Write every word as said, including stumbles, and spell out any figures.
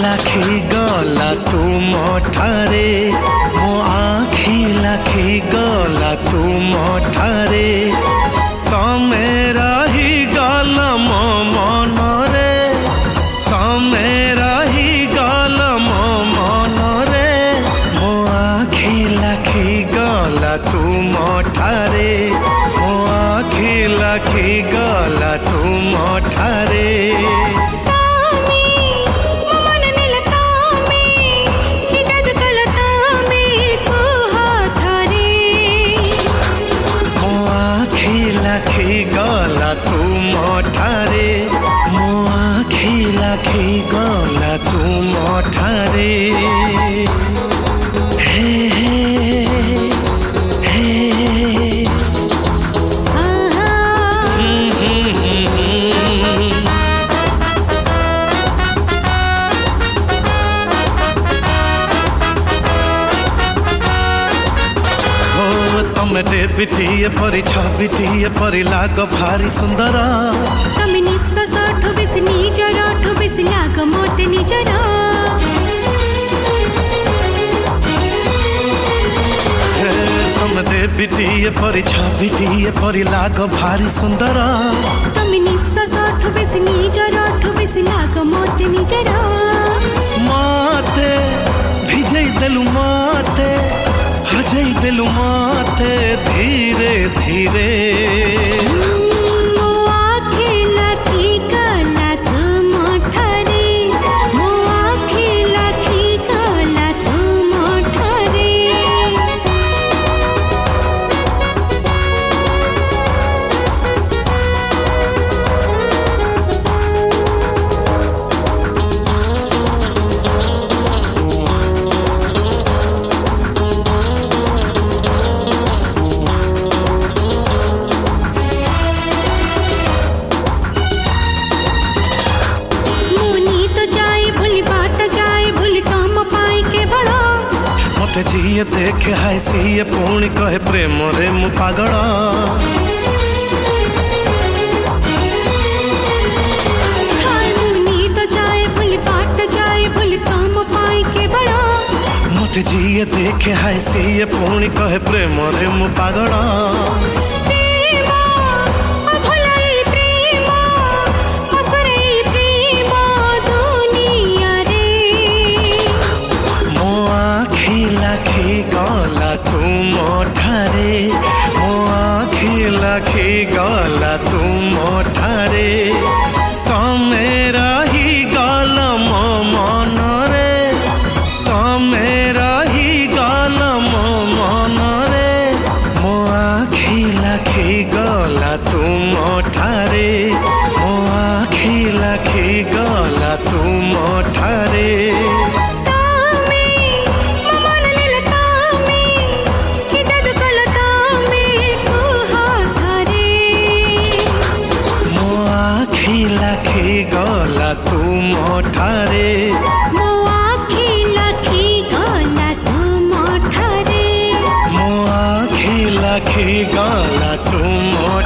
Lucky गला तू मठारे मो आखी लाखी गला तू मठारे तमे रही गल मो मनरे तमे रही गल मो मनरे मो आखी लाखी गला तू मठारे मो आखी लाखी गला तू मठारे लाखी गला तू मठारे मो आखी लाखी गला तू मठारे हे हे हे तमे देवीटीए परी छविटीए परी लाग भारी सुंदर तमे निश्वास अठ बेसी निजर अठ बेसी लाग मते निजर तमे देवीटीए परी छविटीए परी लाग भारी सुंदर तमे निश्वास अठ बेसी निजर अठ बेसी लाग मते निजर माते भिजै देलु माते हजै देलु माते धीरे धीरे मो आखी लाखी गला तू मठारे मो आखी लाखी गला तू मठारे मते जिए देखे हाय सीए पुणी कहे प्रेम रे मु पागल मते जिए देखे हाय सीए पुणी कहे प्रेम रे मु पागल लाखी गला तू मठारे मो आखी लाखी गला तू मठारे तमे रही गल मो मनरे तमे रही गल मो मनरे मो आखी लाखी गला तू मठारे मो आखी लाखी गला तू मठारे लाखी गला तू मठारे मो आखी लाखी गला तू मठारे मो आखी लाखी गला तू मठारे।